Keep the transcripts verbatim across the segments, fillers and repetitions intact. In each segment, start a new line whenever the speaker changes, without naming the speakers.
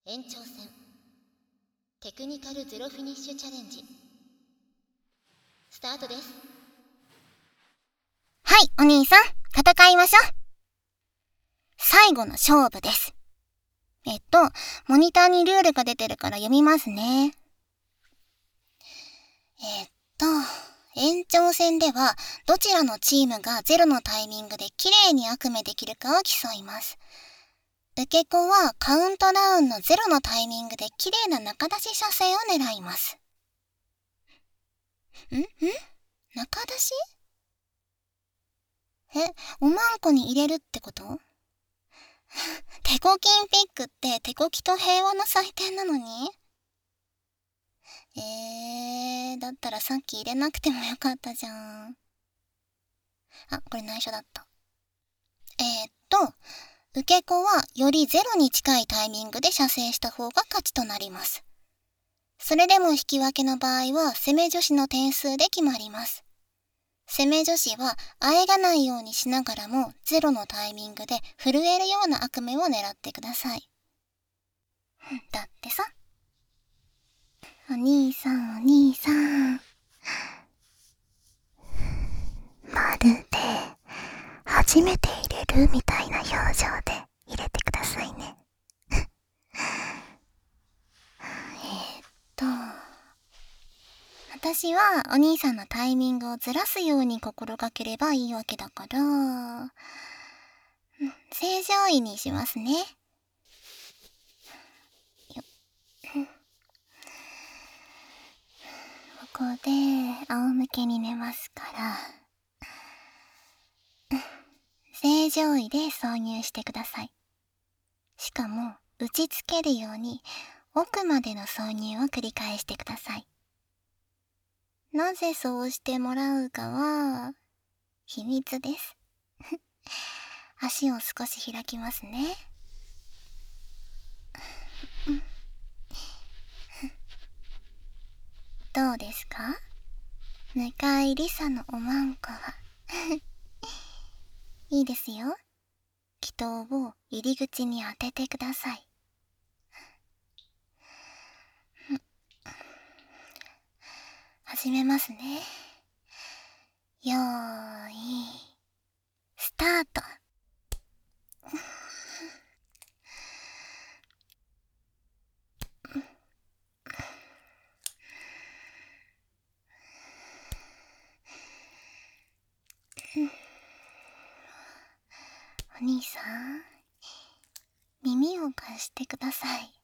延長戦テクニカルゼロフィニッシュチャレンジスタートです。
はい、お兄さん、戦いましょう。最後の勝負です。えっと、モニターにルールが出てるから読みますね。えっと、延長戦では、どちらのチームがゼロのタイミングで綺麗に悪夢できるかを競います。受け子はカウントダウンのゼロのタイミングで綺麗な中出し射精を狙います。んん中出しえ、おまんこに入れるってことテコキンピックってテコキと平和の祭典なのにえー、だったらさっき入れなくてもよかったじゃん。あ、これ内緒だった。えー、っと、受け子はよりゼロに近いタイミングで射精した方が勝ちとなります。それでも引き分けの場合は攻め女子の点数で決まります。攻め女子はあえがないようにしながらもゼロのタイミングで震えるような悪夢を狙ってください。だってさ。お兄さんお兄さん。まるで初めて入れるみたいな表情で入れてくださいね。えーっと、私はお兄さんのタイミングをずらすように心がければいいわけだから、正常位にしますね。よここで仰向けに寝ますから、正常位で挿入してください。しかも打ちつけるように奥までの挿入を繰り返してください。なぜそうしてもらうかは秘密です。足を少し開きますね。どうですか？向井理沙のおまんこは。いいですよ。気筒を入り口に当ててください。始めますね。よーい、スタート。お兄さん、耳を貸してください。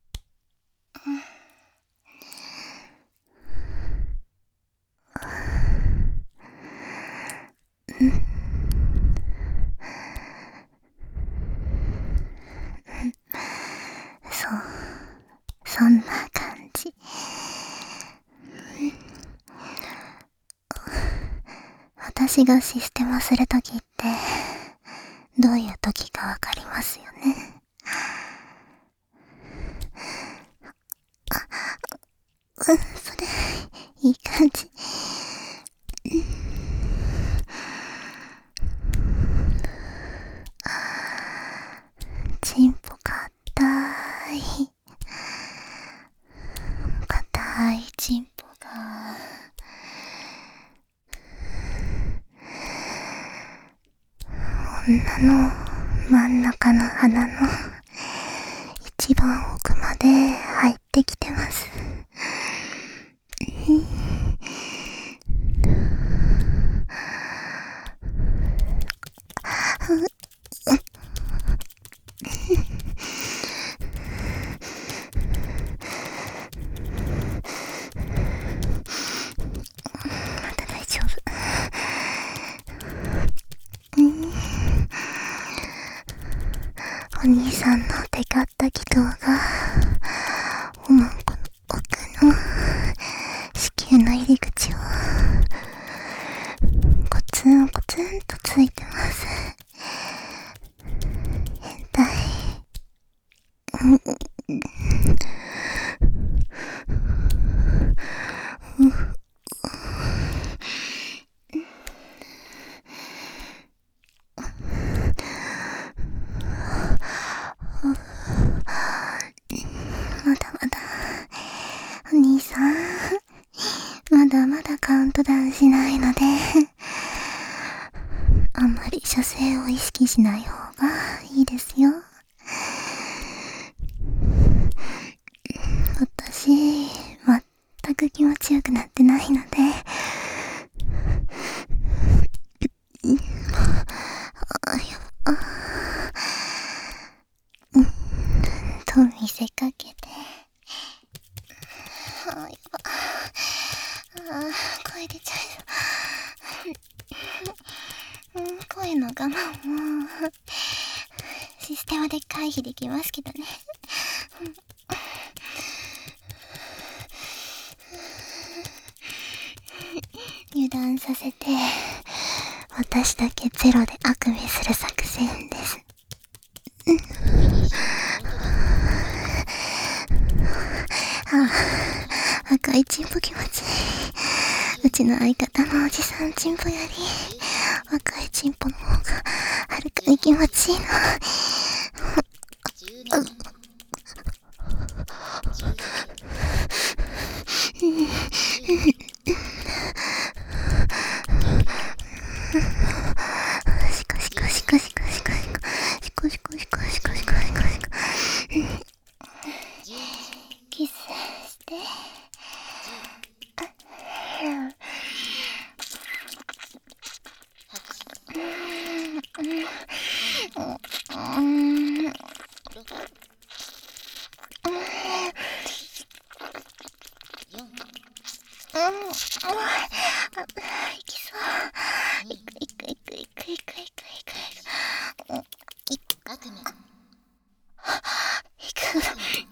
そう、そんな感じ。私がシステマするときって、どういうときかわかりますよね。あ、うん、それ、いい感じ。チンポかたい。かたいチンポが。女の真ん中の鼻の一番奥まで入ってきてます。まだ大丈夫。お兄さんのテカった気筒がおまんこの奥の子宮の入り口をコツンコツンとついてます。変態。うんうん登壇しないのであんまり射精を意識しない方がいいですよ。私全く気持ちよくなってないのであやばうんと見せかけてあやばあ声出ちゃう、うん、声の我慢もシステムで回避できますけどね油断させて私だけゼロであくびする作戦です。ああ、赤いチンポ気持ちいい。うちの相方のおじさんチンポより赤いチンポの方がはるかに気持ちいいの。シコシコシコシコシコシコシコシコシコシコシコシコシコシコキスしていきそう。いくいくいくいくいくいくいくいく。いく。
悪夢。
いく。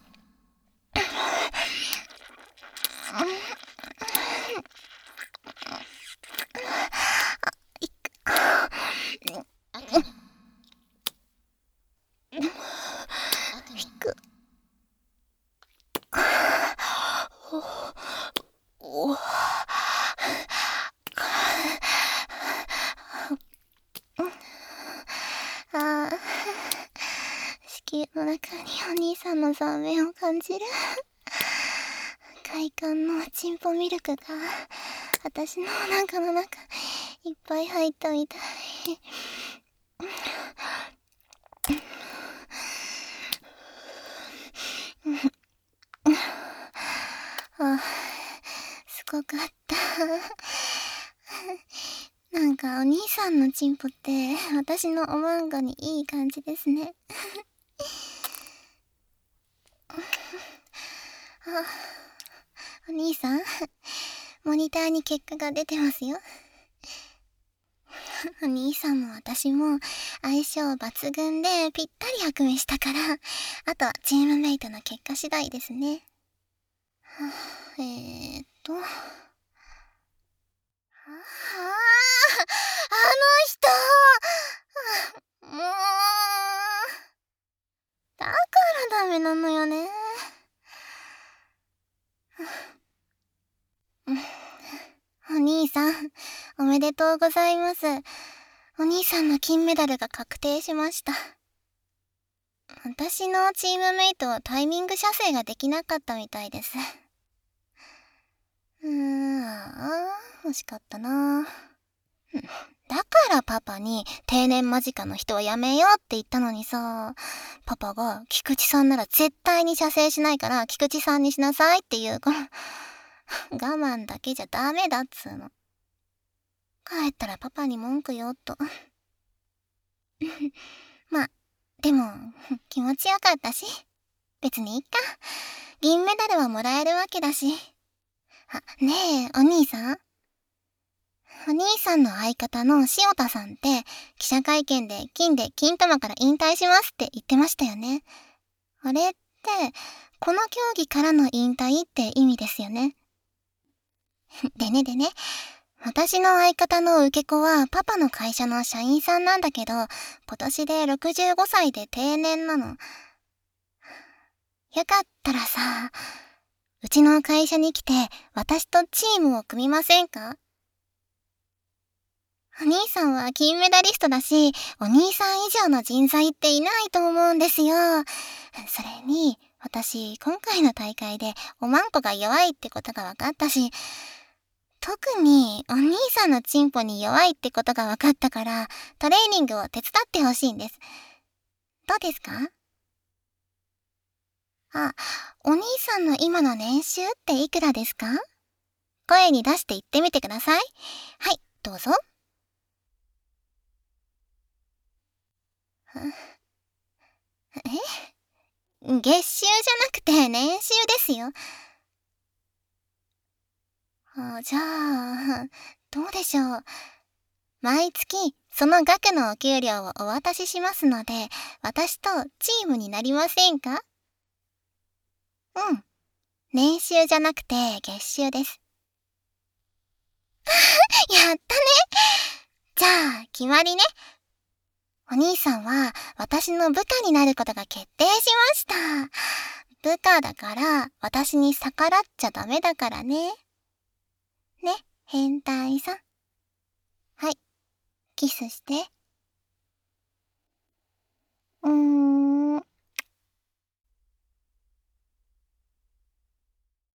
ああ、子宮の中にお兄さんのざわめを感じる。快感のチンポミルクが私のお腹の中いっぱい入ったみたい。あ、すごかった。なんかお兄さんのチンポって私のおまんごにいい感じですね。あ、お兄さん、モニターに結果が出てますよ。お兄さんも私も相性抜群でぴったり悪夢したから、あとはチームメイトの結果次第ですね。はあ、えーっとああ、あの人もうだからダメなのよね。お兄さん、おめでとうございます。お兄さんの金メダルが確定しました。私のチームメイトはタイミング射精ができなかったみたいです。うーん、ああ、惜しかったな。だからパパに定年間近の人はやめようって言ったのにさ、パパが菊池さんなら絶対に射精しないから菊池さんにしなさいって言うから、我慢だけじゃダメだっつーの。帰ったらパパに文句言おっと。まあ、でも気持ちよかったし、別にいいか。銀メダルはもらえるわけだし。あ、ねえ、お兄さん。お兄さんの相方の塩田さんって記者会見で金で金玉から引退しますって言ってましたよね。あれってこの競技からの引退って意味ですよね。でねでね、私の相方の受け子はパパの会社の社員さんなんだけど、今年でろくじゅうごさいで定年なの。よかったらさ、うちの会社に来て私とチームを組みませんか？お兄さんは金メダリストだし、お兄さん以上の人材っていないと思うんですよ。それに、私、今回の大会でおまんこが弱いってことが分かったし、 特にお兄さんのチンポに弱いってことが分かったから、トレーニングを手伝ってほしいんです。どうですか？あ、お兄さんの今の年収っていくらですか？声に出して言ってみてください。はい、どうぞ。え？月収じゃなくて年収ですよ。あ、じゃあ、どうでしょう。毎月その額のお給料をお渡ししますので、私とチームになりませんか？うん。年収じゃなくて月収です。やったね。じゃあ、決まりね。お兄さんは私の部下になることが決定しました。部下だから私に逆らっちゃダメだからね。ね、変態さん。はい、キスして。